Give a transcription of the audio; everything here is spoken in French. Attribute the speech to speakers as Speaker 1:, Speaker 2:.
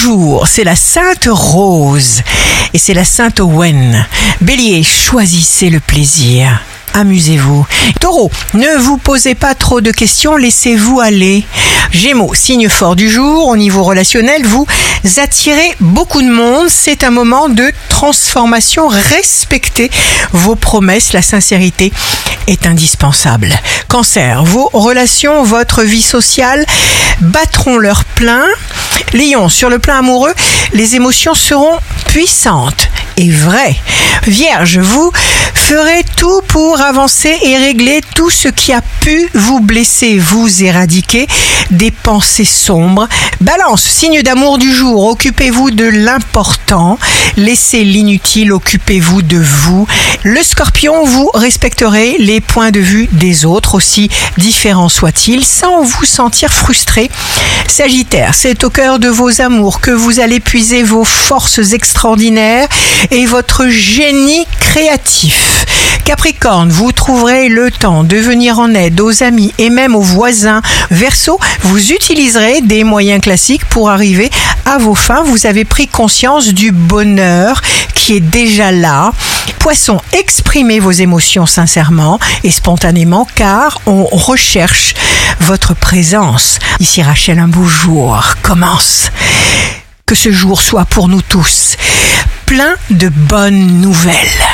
Speaker 1: jour, c'est la Sainte Rose et c'est la Sainte Owen. Bélier, choisissez le plaisir. Amusez-vous. Taureau, ne vous posez pas trop de questions, laissez-vous aller. Gémeaux, signe fort du jour, au niveau relationnel, vous attirez beaucoup de monde. C'est un moment de transformation. Respectez vos promesses, la sincérité est indispensable. Cancer, vos relations, votre vie sociale battront leur plein. Lion, sur le plan amoureux, les émotions seront puissantes et vraies. Vierge, vous ferez tout pour avancer et régler tout ce qui a pu vous blesser, vous éradiquer des pensées sombres. Balance, signe d'amour du jour, occupez-vous de l'important, laissez l'inutile, occupez-vous de vous. Le Scorpion, vous respecterez les points de vue des autres, aussi différents soient-ils, sans vous sentir frustré. Sagittaire, c'est au cœur de vos amours que vous allez puiser vos forces extraordinaires et votre génie créatif. Capricorne, vous trouverez le temps de venir en aide aux amis et même aux voisins. Verseau, vous utiliserez des moyens classiques pour arriver à vos fins. Vous avez pris conscience du bonheur qui est déjà là. Poisson, exprimez vos émotions sincèrement et spontanément car on recherche votre présence. Ici Rachel, un beau jour commence. Que ce jour soit pour nous tous plein de bonnes nouvelles.